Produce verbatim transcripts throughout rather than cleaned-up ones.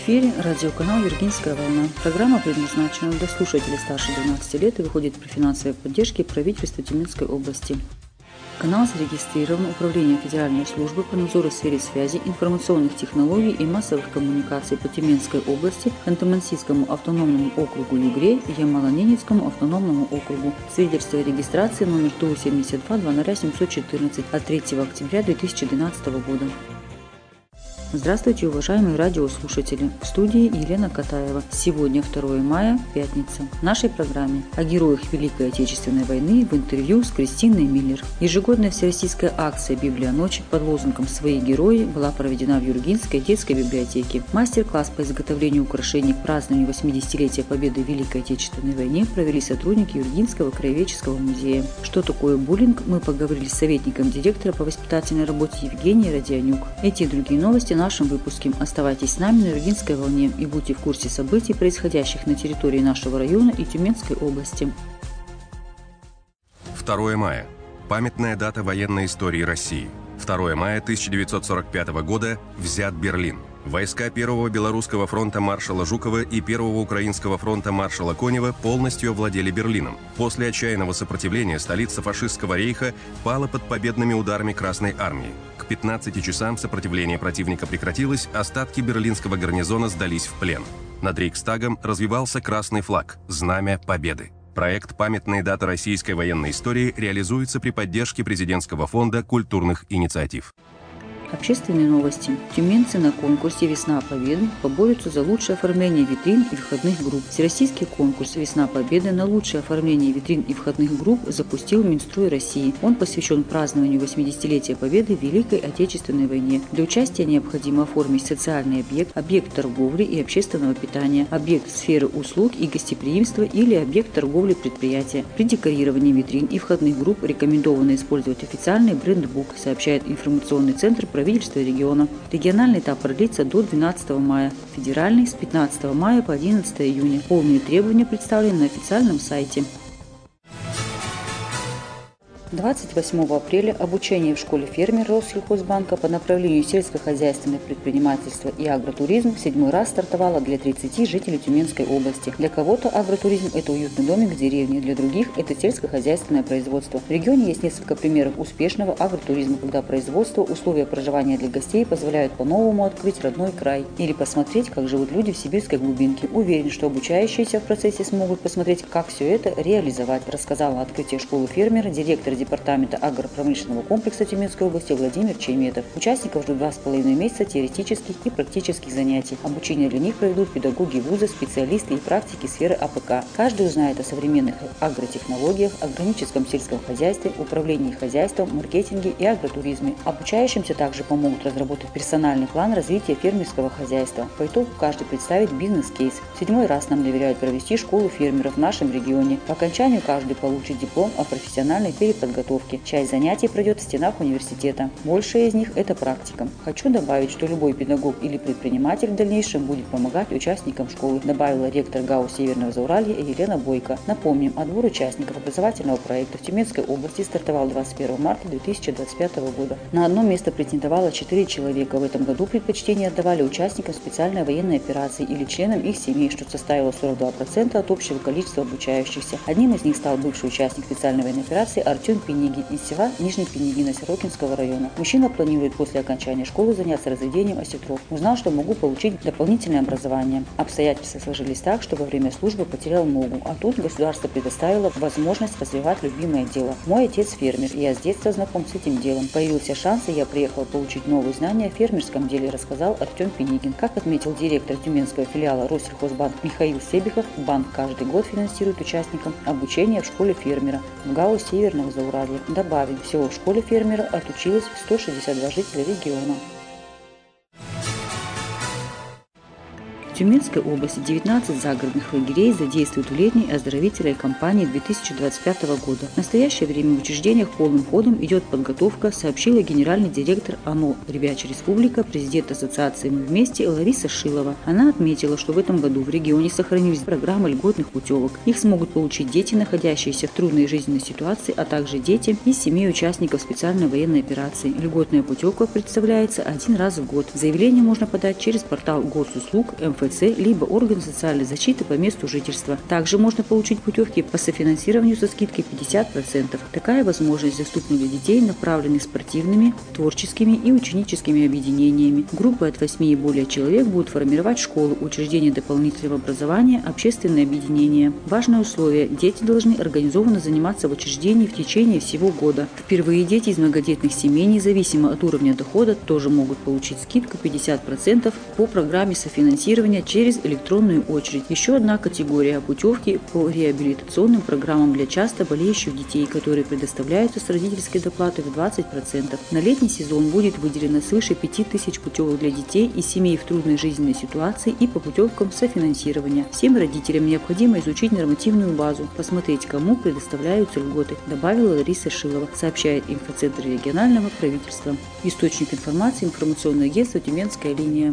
эфире радиоканал «Виргинская волна». Программа предназначена для слушателей старше двенадцати лет и выходит при финансовой поддержке правительства Тюменской области. Канал зарегистрирован Управлением Федеральной службы по надзору в сфере связи, информационных технологий и массовых коммуникаций по Тюменской области, Ханты-Мансийскому автономному округу Югре и Ямало-Ненецкому автономному округу. Свидетельство о регистрации номер ТО семьдесят два двадцать семьсот четырнадцать от третьего октября две тысячи двенадцатого года. Здравствуйте, уважаемые радиослушатели! В студии Елена Катаева. Сегодня второе мая, пятница. В нашей программе о героях Великой Отечественной войны в интервью с Кристиной Миллер. Ежегодная всероссийская акция «Библия ночи» под лозунгом «Свои герои» была проведена в Юргинской детской библиотеке. Мастер-класс по изготовлению украшений к празднованию восьмидесятилетия Победы в Великой Отечественной войне провели сотрудники Юргинского краеведческого музея. Что такое буллинг, мы поговорили с советником директора по воспитательной работе Евгенией Родионюк. Эти и другие новости в нашем выпуске. Оставайтесь с нами на Виргинской волне и будьте в курсе событий, происходящих на территории нашего района и Тюменской области. второе мая. Памятная дата военной истории России. второе мая тысяча девятьсот сорок пятого года взят Берлин. Войска Первого Белорусского фронта маршала Жукова и Первого Украинского фронта маршала Конева полностью овладели Берлином. После отчаянного сопротивления столица фашистского рейха пала под победными ударами Красной армии. К пятнадцати часам сопротивление противника прекратилось, остатки берлинского гарнизона сдались в плен. Над Рейхстагом развивался красный флаг – знамя победы. Проект «Памятные даты российской военной истории» реализуется при поддержке президентского фонда культурных инициатив. Общественные новости. Тюменцы на конкурсе «Весна Победы» поборются за лучшее оформление витрин и входных групп. Всероссийский конкурс «Весна Победы» на лучшее оформление витрин и входных групп запустил Минстрой России. Он посвящен празднованию восьмидесятилетия Победы в Великой Отечественной войне. Для участия необходимо оформить социальный объект, объект торговли и общественного питания, объект сферы услуг и гостеприимства или объект торговли предприятия. При декорировании витрин и входных групп рекомендовано использовать официальный брендбук, сообщает информационный центр правительства региона. Региональный этап продлится до двенадцатого мая, федеральный с пятнадцатого мая по одиннадцатое июня. Полные требования представлены на официальном сайте. двадцать восьмого апреля обучение в школе фермера Россельхозбанка по направлению сельскохозяйственное предпринимательство и агротуризм в седьмой раз стартовало для тридцати жителей Тюменской области. Для кого-то агротуризм – это уютный домик в деревне, для других – это сельскохозяйственное производство. В регионе есть несколько примеров успешного агротуризма, когда производство, условия проживания для гостей позволяют по-новому открыть родной край или посмотреть, как живут люди в сибирской глубинке. Уверен, что обучающиеся в процессе смогут посмотреть, как все это реализовать, рассказала открытие школы фермера директор департамента агропромышленного комплекса Тюменской области Владимир Чейметов. Участников ждут два с половиной месяца теоретических и практических занятий. Обучение для них проведут педагоги вуза, специалисты и практики сферы А П К. Каждый узнает о современных агротехнологиях, органическом сельском хозяйстве, управлении хозяйством, маркетинге и агротуризме. Обучающимся также помогут разработать персональный план развития фермерского хозяйства. По итогу каждый представит бизнес-кейс. В седьмой раз нам доверяют провести школу фермеров в нашем регионе. По окончанию каждый получит диплом о профессиональной переподготовке. Подготовки. Часть занятий пройдет в стенах университета. Большая из них – это практика. Хочу добавить, что любой педагог или предприниматель в дальнейшем будет помогать участникам школы, добавила ректор ГАУ Северного Зауралья Елена Бойко. Напомним, отбор участников образовательного проекта в Тюменской области стартовал двадцать первого марта две тысячи двадцать пятого года. На одно место претендовало четыре человека. В этом году предпочтение отдавали участникам специальной военной операции или членам их семей, что составило сорок два процента от общего количества обучающихся. Одним из них стал бывший участник специальной военной операции Артем Пенигин из села Нижний Пенигина Сорокинского района. Мужчина планирует после окончания школы заняться разведением осетров. Узнал, что могу получить дополнительное образование. Обстоятельства сложились так, что во время службы потерял ногу, а тут государство предоставило возможность развивать любимое дело. Мой отец фермер, и я с детства знаком с этим делом. Появился шанс, и я приехал получить новые знания в фермерском деле, рассказал Артем Пенигин. Как отметил директор тюменского филиала Россельхозбанк Михаил Себихов, банк каждый год финансирует участникам обучение в школе фермера в ГАУ Северного Зауралья. Добавим, всего в школе фермера отучилось сто шестьдесят два жителя региона. В Тюменской области девятнадцать загородных лагерей задействуют в летней оздоровительной кампании две тысячи двадцать пятого года. В настоящее время в учреждениях полным ходом идет подготовка, сообщила генеральный директор ОНО «Ребячая республика», президент ассоциации «Мы вместе» Лариса Шилова. Она отметила, что в этом году в регионе сохранились программы льготных путевок. Их смогут получить дети, находящиеся в трудной жизненной ситуации, а также дети из семей участников специальной военной операции. Льготная путевка представляется один раз в год. Заявление можно подать через портал госуслуг, эм эф цэ, либо орган социальной защиты по месту жительства. Также можно получить путевки по софинансированию со скидкой пятьдесят процентов. Такая возможность доступна для детей, направленных спортивными, творческими и ученическими объединениями. Группы от восьми и более человек будут формировать школы, учреждения дополнительного образования, общественные объединения. Важное условие – дети должны организованно заниматься в учреждении в течение всего года. Впервые дети из многодетных семей, независимо от уровня дохода, тоже могут получить скидку пятьдесят процентов по программе софинансирования через электронную очередь. Еще одна категория – путевки по реабилитационным программам для часто болеющих детей, которые предоставляются с родительской доплатой в двадцать процентов. На летний сезон будет выделено свыше пяти тысяч путевок для детей из семей в трудной жизненной ситуации и по путевкам софинансирования. Всем родителям необходимо изучить нормативную базу, посмотреть, кому предоставляются льготы, добавила Лариса Шилова, сообщает инфоцентр регионального правительства. Источник информации – информационное агентство «Тюменская линия».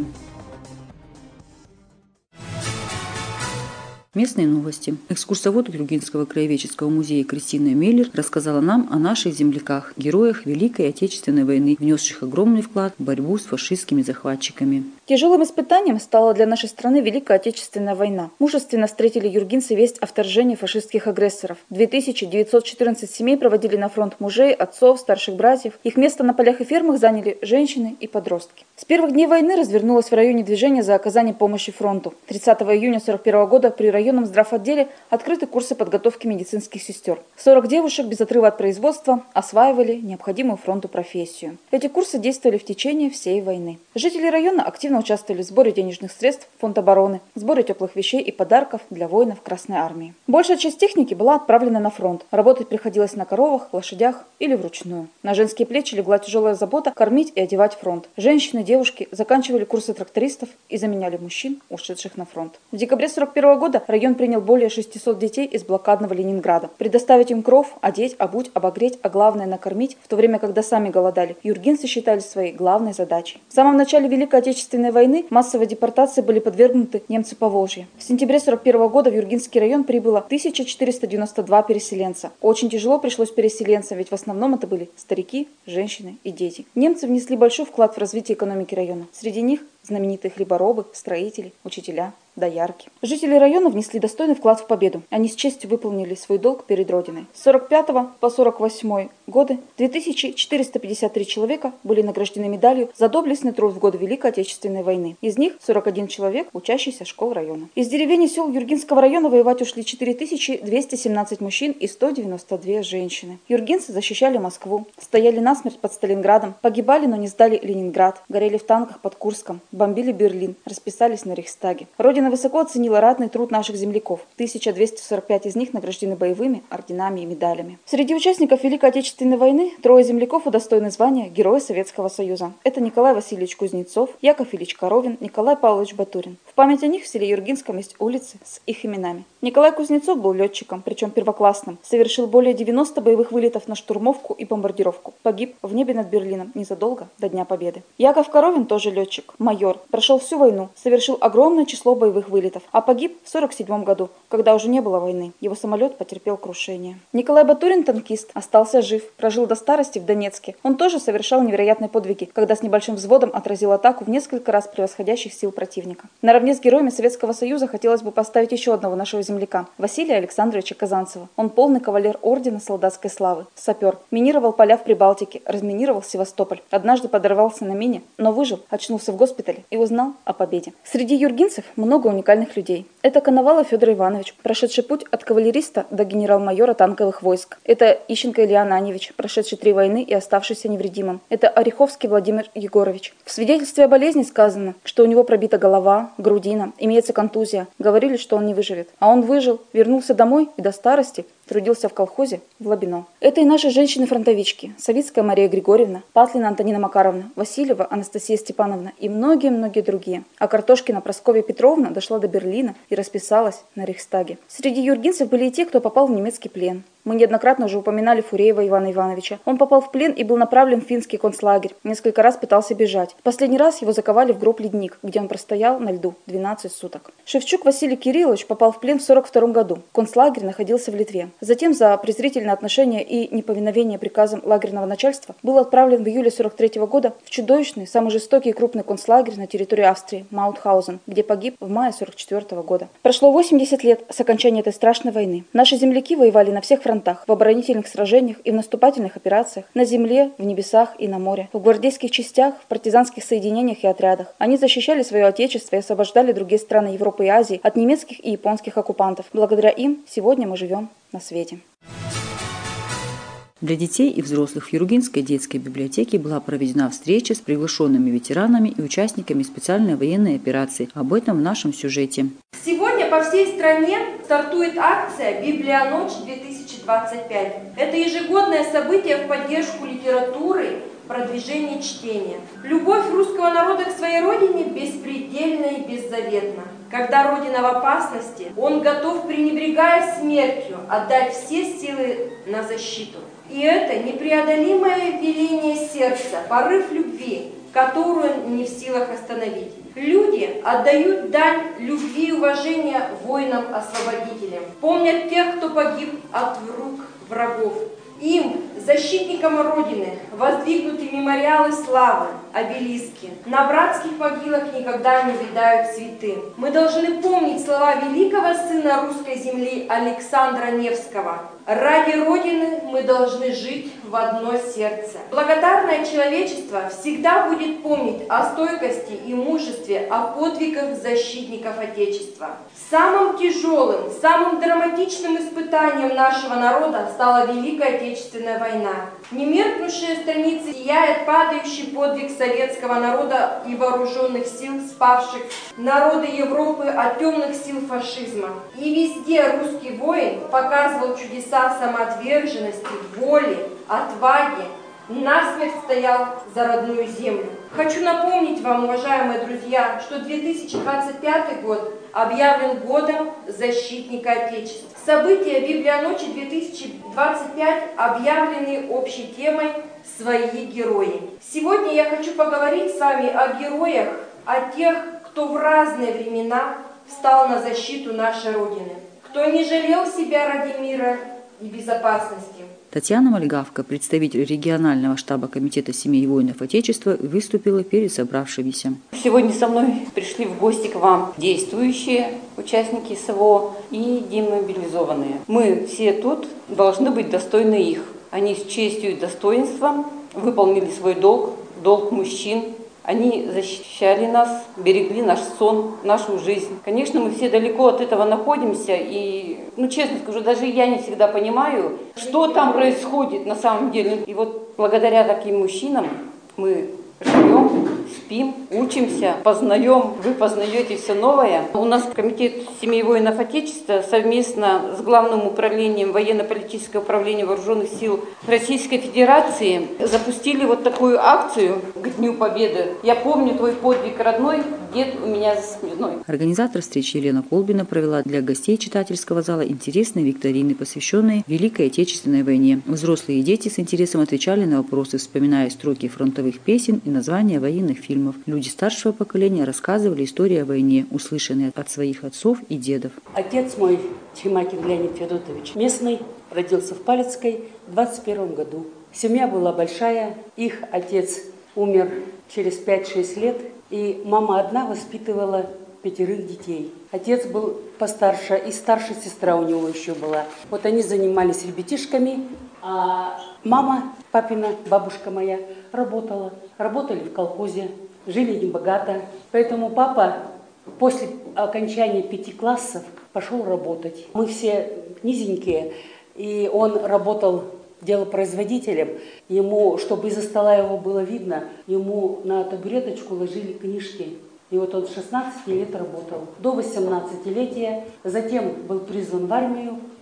Местные новости. Экскурсовод Юргенского краеведческого музея Кристина Меллер рассказала нам о наших земляках, героях Великой Отечественной войны, внесших огромный вклад в борьбу с фашистскими захватчиками. Тяжелым испытанием стала для нашей страны Великая Отечественная война. Мужественно встретили юргинцы весть о вторжении фашистских агрессоров. две тысячи девятьсот четырнадцать семей проводили на фронт мужей, отцов, старших братьев. Их место на полях и фермах заняли женщины и подростки. С первых дней войны развернулось в районе движение за оказание помощи фронту. тридцатого июня сорок первого года при районном здравотделе открыты курсы подготовки медицинских сестер. сорок девушек без отрыва от производства осваивали необходимую фронту профессию. Эти курсы действовали в течение всей войны. Жители района активно участвовали в сборе денежных средств в фонд обороны, сборе теплых вещей и подарков для воинов Красной армии. Большая часть техники была отправлена на фронт. Работать приходилось на коровах, лошадях или вручную. На женские плечи легла тяжелая забота кормить и одевать фронт. Женщины, девушки заканчивали курсы трактористов и заменяли мужчин, ушедших на фронт. В декабре сорок первого года район принял более шестисот детей из блокадного Ленинграда. Предоставить им кров, одеть, обуть, обогреть, а главное накормить, в то время, когда сами голодали, юргинцы считали своей главной задачей. В самом начале Великой Отечественной войны массовой депортации были подвергнуты немцы Поволжья. В сентябре сорок первого года в Юргинский район прибыло тысяча четыреста девяносто два переселенца. Очень тяжело пришлось переселенцам, ведь в основном это были старики, женщины и дети. Немцы внесли большой вклад в развитие экономики района. Среди них знаменитые хлеборобы, строители, учителя, доярки. Жители района внесли достойный вклад в победу. Они с честью выполнили свой долг перед Родиной. С сорок пятого по сорок восьмой годы две тысячи четыреста пятьдесят три человека были награждены медалью за доблестный труд в годы Великой Отечественной войны. Из них сорок один человек, учащийся школ района. Из деревень и сел Юргинского района воевать ушли четыре тысячи двести семнадцать мужчин и сто девяносто две женщины. Юргинцы защищали Москву, стояли насмерть под Сталинградом, погибали, но не сдали Ленинград, горели в танках под Курском, бомбили Берлин, расписались на Рейхстаге. Родина высоко оценила ратный труд наших земляков. тысяча двести сорок пять из них награждены боевыми орденами и медалями. Среди участников Великой Отечественной войны трое земляков удостоены звания Героя Советского Союза. Это Николай Васильевич Кузнецов, Яков Ильич Коровин, Николай Павлович Батурин. В память о них в селе Юргинском есть улицы с их именами. Николай Кузнецов был летчиком, причем первоклассным. Совершил более девяноста боевых вылетов на штурмовку и бомбардировку. Погиб в небе над Берлином незадолго до Дня Победы. Яков Коровин тоже летчик, майор. Прошел всю войну, совершил огромное число боевых вылетов, а погиб в сорок седьмом году, когда уже не было войны. Его самолет потерпел крушение. Николай Батурин, танкист, остался жив, прожил до старости в Донецке. Он тоже совершал невероятные подвиги, когда с небольшим взводом отразил атаку в несколько раз превосходящих сил противника. Наравне с героями Советского Союза хотелось бы поставить еще одного нашего земляка, Василия Александровича Казанцева. Он полный кавалер ордена солдатской славы, сапер, минировал поля в Прибалтике, разминировал Севастополь. Однажды подорвался на мине, но выжил, очнулся в госпитале и узнал о победе. Среди юргинцев много уникальных людей. Это Коновалов Федор Иванович, прошедший путь от кавалериста до генерал-майора танковых войск. Это Ищенко Илья Ананьевич, прошедший три войны и оставшийся невредимым. Это Ореховский Владимир Егорович. В свидетельстве о болезни сказано, что у него пробита голова, грудина, имеется контузия. Говорили, что он не выживет. А он выжил, вернулся домой и до старости Трудился в колхозе в Лабино. Это и наши женщины-фронтовички. Савицкая Мария Григорьевна, Патлина Антонина Макаровна, Васильева Анастасия Степановна и многие-многие другие. А Картошкина Прасковья Петровна дошла до Берлина и расписалась на Рейхстаге. Среди юргенцев были и те, кто попал в немецкий плен. Мы неоднократно уже упоминали Фуреева Ивана Ивановича. Он попал в плен и был направлен в финский концлагерь. Несколько раз пытался бежать. Последний раз его заковали в гроб ледник, где он простоял на льду двенадцать суток. Шевчук Василий Кириллович попал в плен в сорок втором году. Концлагерь находился в Литве. Затем за презрительное отношение и неповиновение приказам лагерного начальства был отправлен в июле сорок третьего года в чудовищный, самый жестокий и крупный концлагерь на территории Австрии Маутхаузен, где погиб в мае сорок четвёртого года. Прошло восемьдесят лет с окончания этой страшной войны. Наши земляки воевали на всех фронтах. В оборонительных сражениях и в наступательных операциях, на земле, в небесах и на море, в гвардейских частях, в партизанских соединениях и отрядах. Они защищали свое отечество и освобождали другие страны Европы и Азии от немецких и японских оккупантов. Благодаря им сегодня мы живем на свете. Для детей и взрослых в Юргинской детской библиотеке была проведена встреча с приглашенными ветеранами и участниками специальной военной операции. Об этом в нашем сюжете. Сегодня по всей стране стартует акция «Библионочь-две тысячи двадцать пять». Это ежегодное событие в поддержку литературы, продвижения чтения. Любовь русского народа к своей родине беспредельна и беззаветна. Когда Родина в опасности, он готов, пренебрегая смертью, отдать все силы на защиту. И это непреодолимое веление сердца, порыв любви, которую он не в силах остановить. Люди отдают дань любви и уважения воинам-освободителям, помнят тех, кто погиб от рук врагов. Им, защитникам Родины, воздвигнуты мемориалы славы, обелиски. На братских могилах никогда не видают цветы. Мы должны помнить слова великого сына русской земли Александра Невского. Ради Родины мы должны жить в одно сердце. Благодарное человечество всегда будет помнить о стойкости и мужестве, о подвигах защитников Отечества. Самым тяжелым, самым драматичным испытанием нашего народа стала Великая Отечественная война. Немеркнувшие страницы сияет падающий подвиг советского народа и вооруженных сил, спавших народы Европы от темных сил фашизма. И везде русский воин показывал чудеса самоотверженности, воли, отваги, насмерть стоял за родную землю. Хочу напомнить вам, уважаемые друзья, что две тысячи двадцать пятый год объявлен годом защитника Отечества. События Библионочи-две тысячи двадцать пять объявлены общей темой «Свои герои». Сегодня я хочу поговорить с вами о героях, о тех, кто в разные времена встал на защиту нашей Родины, кто не жалел себя ради мира и безопасности. Татьяна Мальгавка, представитель регионального штаба Комитета семей воинов Отечества, выступила перед собравшимися. Сегодня со мной пришли в гости к вам действующие участники СВО и демобилизованные. Мы все тут должны быть достойны их. Они с честью и достоинством выполнили свой долг, долг мужчин. Они защищали нас, берегли наш сон, нашу жизнь. Конечно, мы все далеко от этого находимся, и, ну, честно скажу, даже я не всегда понимаю, что там происходит на самом деле. И вот благодаря таким мужчинам мы живем, спим, учимся, познаем, вы познаете все новое. У нас Комитет семей воинов Отечества совместно с Главным управлением военно-политического управления Вооруженных сил Российской Федерации запустили вот такую акцию к Дню Победы. Я помню твой подвиг, родной, дед у меня за спиной. Организатор встречи Елена Колбина провела для гостей читательского зала интересные викторины, посвященные Великой Отечественной войне. Взрослые и дети с интересом отвечали на вопросы, вспоминая строки фронтовых песен и названия военных фильмов. Люди старшего поколения рассказывали истории о войне, услышанные от своих отцов и дедов. Отец мой, Чемакин Леонид Федотович, местный, родился в Палецкой в двадцать первом году. Семья была большая, их отец умер через пять-шесть лет, и мама одна воспитывала пятерых детей. Отец был постарше, и старшая сестра у него еще была. Вот они занимались ребятишками, а мама, папина, бабушка моя, работала. Работали в колхозе, жили небогато. Поэтому папа после окончания пяти классов пошел работать. Мы все низенькие, и он работал делопроизводителем. Ему, чтобы из-за стола его было видно, ему на табуреточку ложили книжки. И вот он с шестнадцати лет работал до восемнадцатилетия, затем был призван в армию,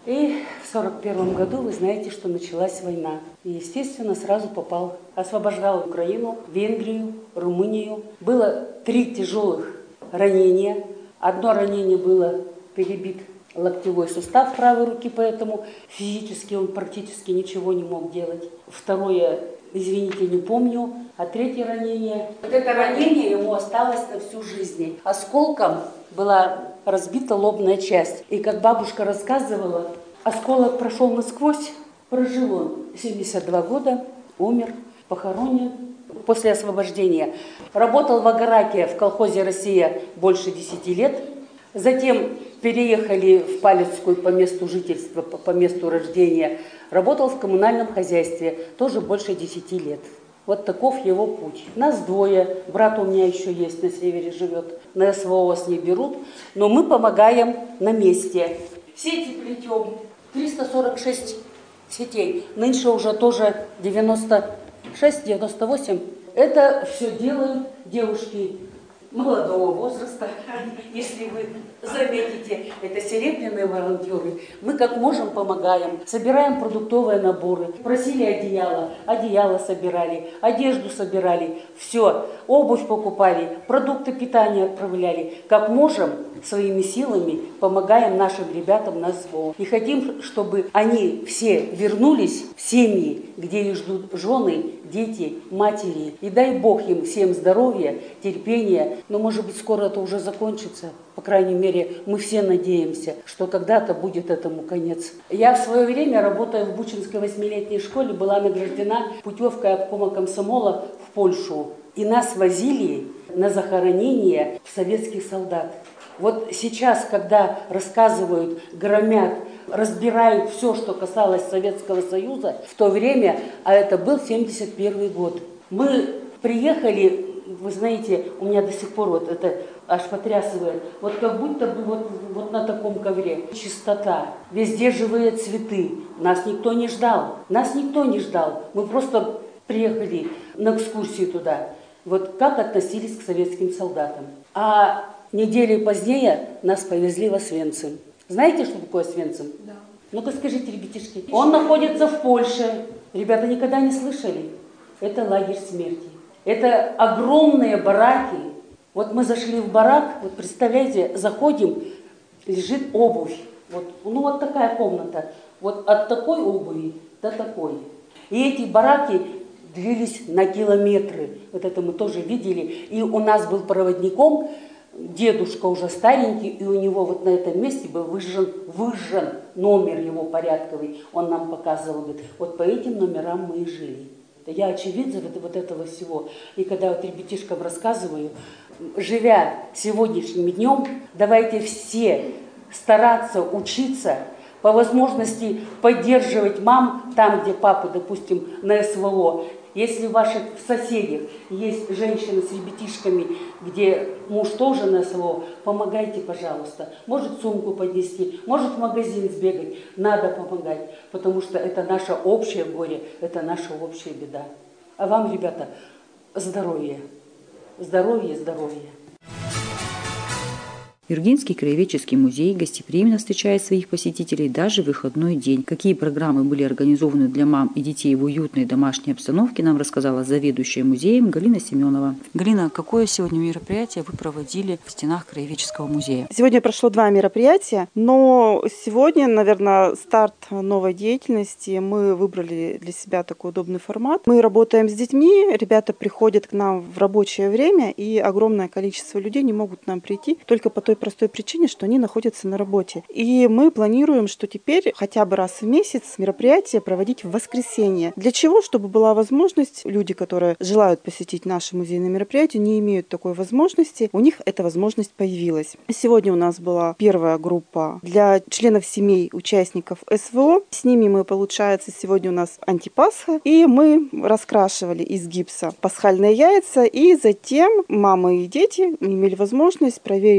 И в сорок первом году, вы знаете, что началась война. И, естественно, сразу попал, освобождал Украину, Венгрию, Румынию. Было три тяжелых ранения. Одно ранение было перебит локтевой сустав правой руки, поэтому физически он практически ничего не мог делать. Второе, извините, не помню. А третье ранение, вот это ранение ему осталось на всю жизнь. Осколком была разбита лобная часть. И как бабушка рассказывала, осколок прошел насквозь, прожил он семьдесят два года, умер, похоронен после освобождения. Работал в Агараке в колхозе «Россия» больше десяти лет. Затем переехали в Палецкую по месту жительства, по, по месту рождения. Работал в коммунальном хозяйстве тоже больше десяти лет. Вот таков его путь. Нас двое. Брат у меня еще есть, на севере живет. На СВО вас не берут. Но мы помогаем на месте. Сети плетем. триста сорок шесть сетей. Нынче уже тоже девяносто шесть девяносто восемь. Это все делают девушки молодого возраста, если вы заметите, это серебряные волонтеры. Мы как можем помогаем, собираем продуктовые наборы, просили одеяло, одеяло собирали, одежду собирали, все, обувь покупали, продукты питания отправляли. Как можем, своими силами помогаем нашим ребятам на СВО. И хотим, чтобы они все вернулись в семьи, где их ждут жены, дети, матери. И дай Бог им всем здоровья, терпения. Но, может быть, скоро это уже закончится. По крайней мере, мы все надеемся, что когда-то будет этому конец. Я в свое время, работая в Бучинской восьмилетней школе, была награждена путевкой обкома комсомола в Польшу. И нас возили на захоронение советских солдат. Вот сейчас, когда рассказывают, громят, разбирают все, что касалось Советского Союза, в то время, а это был семьдесят первый год, мы приехали, вы знаете, у меня до сих пор вот это аж потрясывает, вот как будто бы вот, вот на таком ковре. Чистота, везде живые цветы, нас никто не ждал, нас никто не ждал, мы просто приехали на экскурсию туда. Вот как относились к советским солдатам. А недели позднее нас повезли в Освенцим. Знаете, что такое Освенцим? Да. Ну-ка скажите, ребятишки. Он находится в Польше. Ребята никогда не слышали. Это лагерь смерти. Это огромные бараки. Вот мы зашли в барак, вот представляете, заходим, лежит обувь. Вот, ну вот такая комната. Вот от такой обуви до такой. И эти бараки длились на километры. Вот это мы тоже видели. И у нас был проводником дедушка уже старенький, и у него вот на этом месте был выжжен, выжжен номер его порядковый. Он нам показывал, говорит, вот по этим номерам мы и жили. Я очевидна вот, вот этого всего. И когда вот ребятишкам рассказываю, живя сегодняшним днем, давайте все стараться учиться, по возможности поддерживать мам там, где папы, допустим, на СВО. Если в ваших соседях есть женщины с ребятишками, где муж тоже на СВО, помогайте, пожалуйста. Может сумку поднести, может в магазин сбегать. Надо помогать, потому что это наше общее горе, это наша общая беда. А вам, ребята, здоровья, здоровья, здоровья. Юргинский краеведческий музей гостеприимно встречает своих посетителей даже в выходной день. Какие программы были организованы для мам и детей в уютной домашней обстановке, нам рассказала заведующая музеем Галина Семенова. Галина, какое сегодня мероприятие вы проводили в стенах краеведческого музея? Сегодня прошло два мероприятия, но сегодня, наверное, старт новой деятельности. Мы выбрали для себя такой удобный формат. Мы работаем с детьми, ребята приходят к нам в рабочее время, и огромное количество людей не могут к нам прийти только по той простой причине, что они находятся на работе. И мы планируем, что теперь хотя бы раз в месяц мероприятие проводить в воскресенье. Для чего? Чтобы была возможность, люди, которые желают посетить наши музейные мероприятия, не имеют такой возможности, у них эта возможность появилась. Сегодня у нас была первая группа для членов семей участников СВО. С ними мы, получается, сегодня у нас антипасха, и мы раскрашивали из гипса пасхальные яйца, и затем мамы и дети имели возможность проверить свои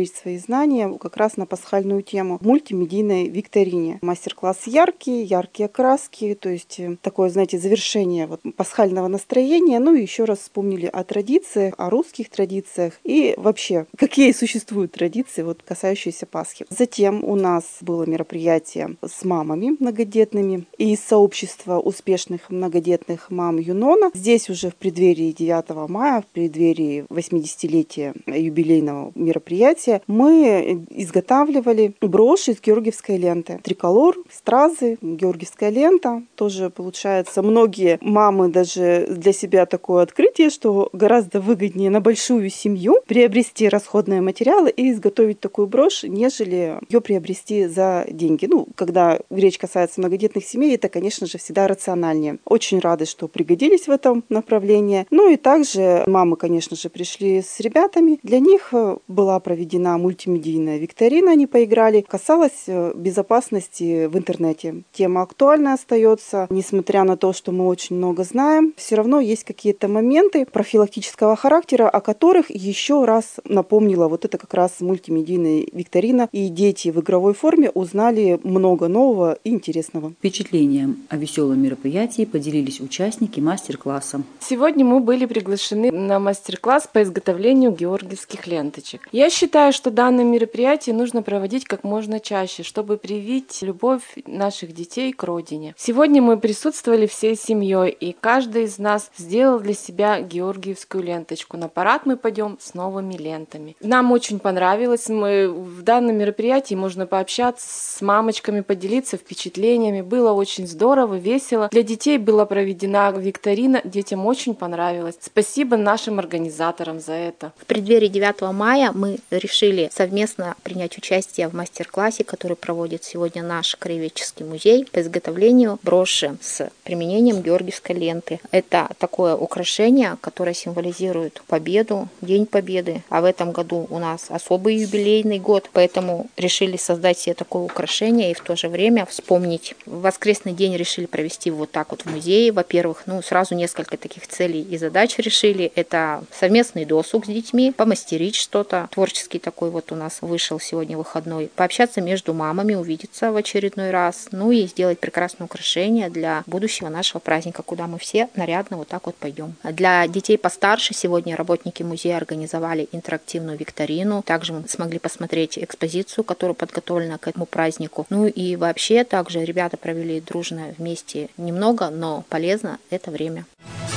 знания как раз на пасхальную тему в мультимедийной викторине. Мастер-класс яркий, яркие краски, то есть такое, знаете, завершение вот пасхального настроения. Ну и еще раз вспомнили о традициях, о русских традициях и вообще, какие существуют традиции, вот, касающиеся Пасхи. Затем у нас было мероприятие с мамами многодетными из сообщества успешных многодетных мам Юнона. Здесь уже в преддверии девятого мая, в преддверии восьмидесятилетия юбилейного мероприятия, мы изготавливали броши из георгиевской ленты. Триколор, стразы, георгиевская лента. Тоже получается, многие мамы даже для себя такое открытие, что гораздо выгоднее на большую семью приобрести расходные материалы и изготовить такую брошь, нежели ее приобрести за деньги. Ну, когда речь касается многодетных семей, это, конечно же, всегда рациональнее. Очень рады, что пригодились в этом направлении. Ну и также мамы, конечно же, пришли с ребятами. Для них была проведена мультимедийная викторина, они поиграли. Касалась безопасности в интернете. Тема актуальна остается, несмотря на то, что мы очень много знаем, все равно есть какие-то моменты профилактического характера, о которых еще раз напомнила вот это как раз мультимедийная викторина, и дети в игровой форме узнали много нового и интересного. Впечатлением о веселом мероприятии поделились участники мастер-класса. Сегодня мы были приглашены на мастер-класс по изготовлению георгиевских ленточек. Я считаю, что данное мероприятие нужно проводить как можно чаще, чтобы привить любовь наших детей к родине. Сегодня мы присутствовали всей семьей, и каждый из нас сделал для себя георгиевскую ленточку. На парад мы пойдем с новыми лентами. Нам очень понравилось. Мы в данном мероприятии можно пообщаться с мамочками, поделиться впечатлениями. Было очень здорово, весело. Для детей была проведена викторина. Детям очень понравилось. Спасибо нашим организаторам за это. В преддверии девятого мая мы решили совместно принять участие в мастер-классе, который проводит сегодня наш краеведческий музей по изготовлению броши с применением георгиевской ленты. Это такое украшение, которое символизирует победу, День Победы. А в этом году у нас особый юбилейный год, поэтому решили создать себе такое украшение и в то же время вспомнить. В воскресный день решили провести вот так вот в музее. Во-первых, ну сразу несколько таких целей и задач решили. Это совместный досуг с детьми, помастерить что-то. Творческий такой вот у нас вышел сегодня выходной. Пообщаться между мамами, увидеться в очередной раз. Ну и сделать прекрасное украшение для будущего нашего праздника, куда мы все нарядно вот так вот пойдем. Для детей постарше сегодня работники музея организовали интерактивную викторину. Также мы смогли посмотреть экспозицию, которая подготовлена к этому празднику. Ну и вообще также ребята провели дружно вместе немного, но полезно это время.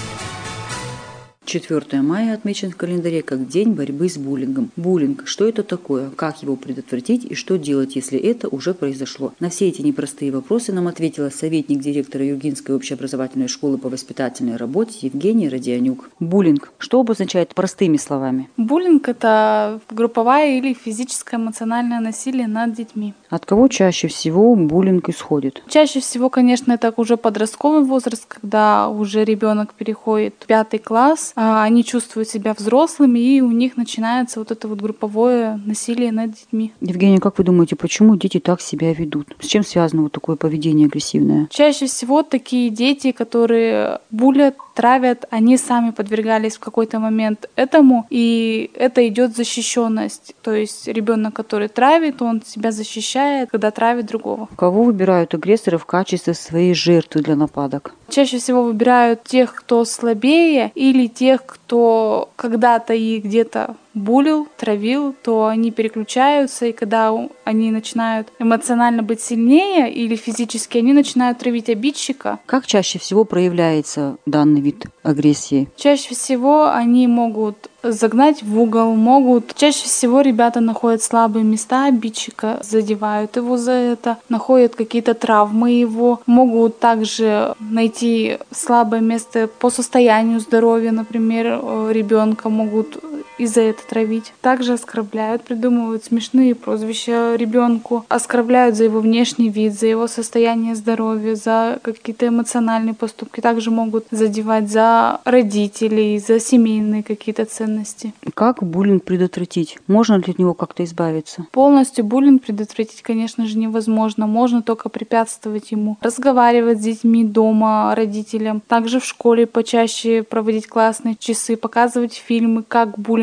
четвёртое мая отмечен в календаре как День борьбы с буллингом. Буллинг – что это такое, как его предотвратить и что делать, если это уже произошло? На все эти непростые вопросы нам ответила советник директора Юргинской общеобразовательной школы по воспитательной работе Евгения Родионюк. Буллинг – что обозначает простыми словами? Буллинг – это групповое или физическое эмоциональное насилие над детьми. От кого чаще всего буллинг исходит? Чаще всего, конечно, это уже подростковый возраст, когда уже ребенок переходит в пятый класс, они чувствуют себя взрослыми, и у них начинается вот это вот групповое насилие над детьми. Евгения, как вы думаете, почему дети так себя ведут? С чем связано вот такое поведение агрессивное? Чаще всего такие дети, которые булят, травят, они сами подвергались в какой-то момент этому, и это идет защищенность. То есть ребенок, который травит, он себя защищает, когда травит другого. Кого выбирают агрессоры в качестве своей жертвы для нападок? Чаще всего выбирают тех, кто слабее, или тех, кто когда-то и где-то булил, травил, то они переключаются, и когда они начинают эмоционально быть сильнее или физически, они начинают травить обидчика. Как чаще всего проявляется данный вид агрессии? Чаще всего они могут загнать в угол, могут... Чаще всего ребята находят слабые места обидчика, задевают его за это, находят какие-то травмы его, могут также найти слабое место по состоянию здоровья, например, ребенка могут из-за этого травить. Также оскорбляют, придумывают смешные прозвища ребенку, оскорбляют за его внешний вид, за его состояние здоровья, за какие-то эмоциональные поступки. Также могут задевать за родителей, за семейные какие-то ценности. Как буллинг предотвратить? Можно ли от него как-то избавиться? Полностью буллинг предотвратить, конечно же, невозможно. Можно только препятствовать ему. Разговаривать с детьми дома, родителям. Также в школе почаще проводить классные часы, показывать фильмы, как буллинг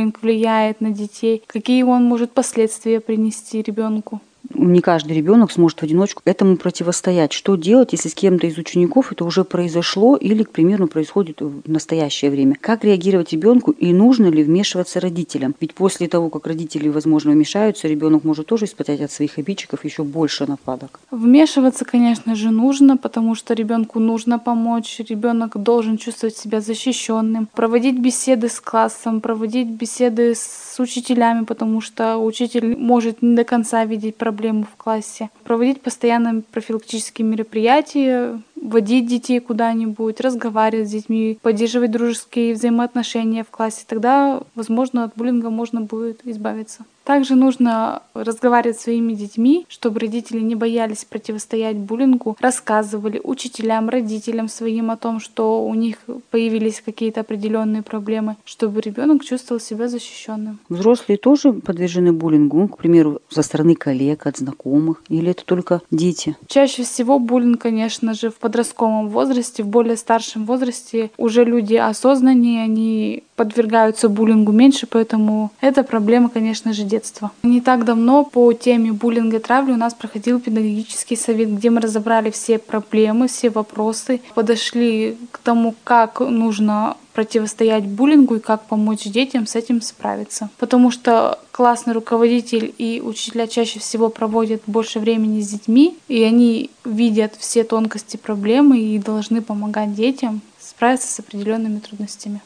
буллинг влияет на детей, какие он может последствия принести ребенку. Не каждый ребенок сможет в одиночку этому противостоять. Что делать, если с кем-то из учеников это уже произошло или, к примеру, происходит в настоящее время? Как реагировать ребенку и нужно ли вмешиваться родителям? Ведь после того, как родители, возможно, вмешаются, ребенок может тоже испытать от своих обидчиков еще больше нападок. Вмешиваться, конечно же, нужно, потому что ребенку нужно помочь. Ребенок должен чувствовать себя защищенным. Проводить беседы с классом, проводить беседы с учителями, потому что учитель может не до конца видеть проблемы в классе, проводить постоянно профилактические мероприятия, водить детей куда-нибудь, разговаривать с детьми, поддерживать дружеские взаимоотношения в классе. Тогда, возможно, от буллинга можно будет избавиться. Также нужно разговаривать с своими детьми, чтобы родители не боялись противостоять буллингу, рассказывали учителям, родителям своим о том, что у них появились какие-то определенные проблемы, чтобы ребенок чувствовал себя защищенным. Взрослые тоже подвержены буллингу, ну, к примеру, со стороны коллег, от знакомых, или это только дети? Чаще всего буллинг, конечно же, в подростковом возрасте, в более старшем возрасте уже люди осознаннее, они подвергаются буллингу меньше, поэтому это проблема, конечно же, детства. Не так давно по теме буллинга и травли у нас проходил педагогический совет, где мы разобрали все проблемы, все вопросы, подошли к тому, как нужно противостоять буллингу и как помочь детям с этим справиться. Потому что классный руководитель и учителя чаще всего проводят больше времени с детьми, и они видят все тонкости проблемы и должны помогать детям справиться с определенными трудностями.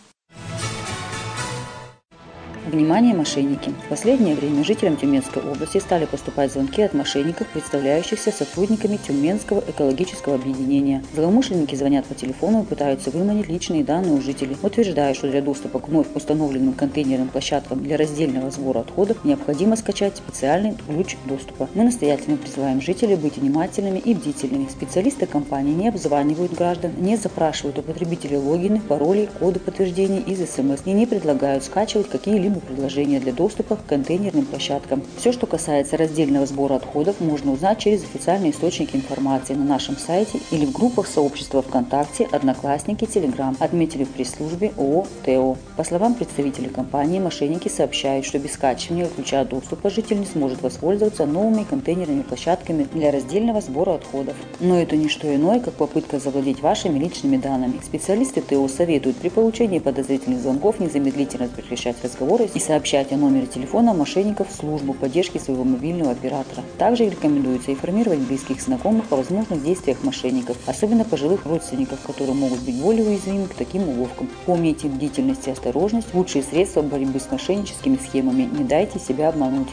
Внимание, мошенники! В последнее время жителям Тюменской области стали поступать звонки от мошенников, представляющихся сотрудниками Тюменского экологического объединения. Злоумышленники звонят по телефону и пытаются выманить личные данные у жителей, утверждая, что для доступа к вновь установленным контейнерным площадкам для раздельного сбора отходов необходимо скачать специальный ключ доступа. Мы настоятельно призываем жителей быть внимательными и бдительными. Специалисты компании не обзванивают граждан, не запрашивают у потребителей логины, пароли, коды подтверждения из СМС и не предлагают скачивать какие-либо предложения для доступа к контейнерным площадкам. Все, что касается раздельного сбора отходов, можно узнать через официальные источники информации на нашем сайте или в группах сообщества ВКонтакте, Одноклассники, Телеграм, отметили в пресс-службе ООО «ТЭО». По словам представителей компании, мошенники сообщают, что без скачивания ключа доступа житель не сможет воспользоваться новыми контейнерными площадками для раздельного сбора отходов. Но это не что иное, как попытка завладеть вашими личными данными. Специалисты ТЭО советуют при получении подозрительных звонков незамедлительно прекращать разговоры и сообщать о номере телефона мошенников в службу поддержки своего мобильного оператора. Также рекомендуется информировать близких знакомых о возможных действиях мошенников, особенно пожилых родственников, которые могут быть более уязвимы к таким уловкам. Помните, бдительность и осторожность – лучшие средства борьбы с мошенническими схемами. Не дайте себя обмануть.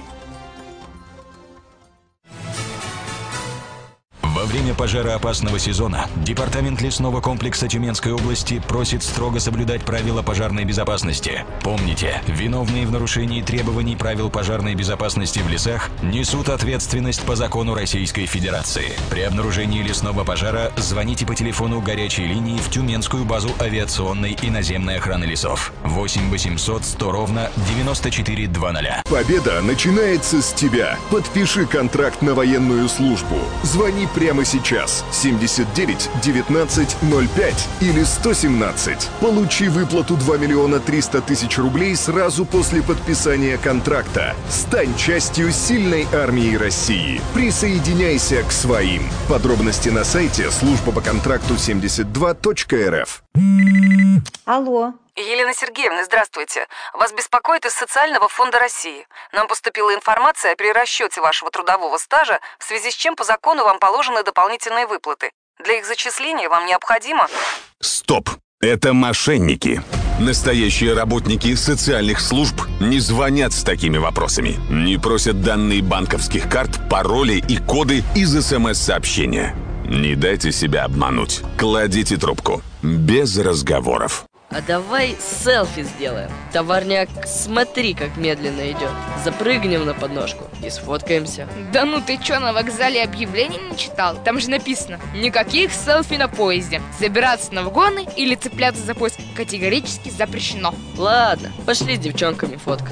Во время пожароопасного сезона Департамент лесного комплекса Тюменской области просит строго соблюдать правила пожарной безопасности. Помните, виновные в нарушении требований правил пожарной безопасности в лесах несут ответственность по закону Российской Федерации. При обнаружении лесного пожара звоните по телефону горячей линии в Тюменскую базу авиационной и наземной охраны лесов восемь восемьсот сто ровно девяносто четыре двадцать. Победа начинается с тебя. Подпиши контракт на военную службу. Звони прямо сейчас семьдесят девять девятнадцать ноль пять или сто семнадцать. Получи выплату два миллиона триста тысяч рублей сразу после подписания контракта. Стань частью сильной армии России. Присоединяйся к своим. Подробности на сайте служба по контракту семьдесят два точка эр эф. Алло. Елена Сергеевна, здравствуйте. Вас беспокоит из Социального фонда России. Нам поступила информация о перерасчете вашего трудового стажа, в связи с чем по закону вам положены дополнительные выплаты. Для их зачисления вам необходимо... Стоп! Это мошенники. Настоящие работники социальных служб не звонят с такими вопросами. Не просят данные банковских карт, пароли и коды из СМС-сообщения. Не дайте себя обмануть. Кладите трубку. Без разговоров. А давай селфи сделаем. Товарняк, смотри, как медленно идет. Запрыгнем на подножку и сфоткаемся. Да ну ты чё, на вокзале объявлений не читал? Там же написано: никаких селфи на поезде. Забираться на вагоны или цепляться за поезд категорически запрещено. Ладно, пошли с девчонками фоткаться.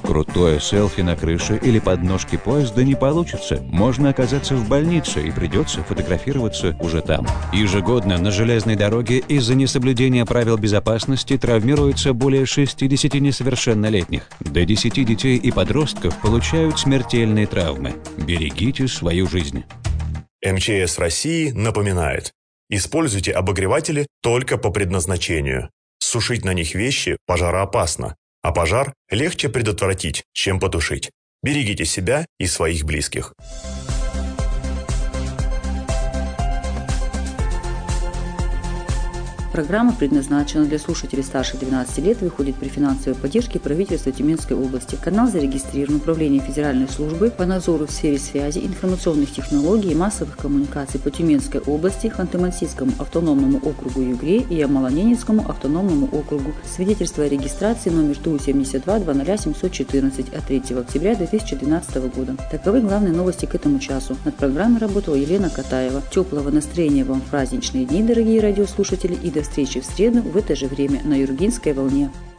Крутое селфи на крыше или подножке поезда не получится. Можно оказаться в больнице и придется фотографироваться уже там. Ежегодно на железной дороге из-за несоблюдения правил безопасности травмируется более шестидесяти несовершеннолетних. До десяти детей и подростков получают смертельные травмы. Берегите свою жизнь. эм че эс России напоминает: используйте обогреватели только по предназначению. Сушить на них вещи пожароопасно, а пожар легче предотвратить, чем потушить. Берегите себя и своих близких. Программа предназначена для слушателей старше двенадцати лет, выходит при финансовой поддержке правительства Тюменской области. Канал зарегистрирован Управлением Федеральной службы по надзору в сфере связи, информационных технологий и массовых коммуникаций по Тюменской области, Ханты-Мансийскому автономному округу Югре и Ямало-Ненецкому автономному округу. Свидетельство о регистрации номер Ту семьдесят два две ноль семьсот четырнадцать от третьего октября две тысячи двенадцатого года. Таковы главные новости к этому часу. Над программой работала Елена Катаева. Теплого настроения вам в праздничные дни, дорогие радиослушатели, и до встречи в среду в это же время на Юргинской волне.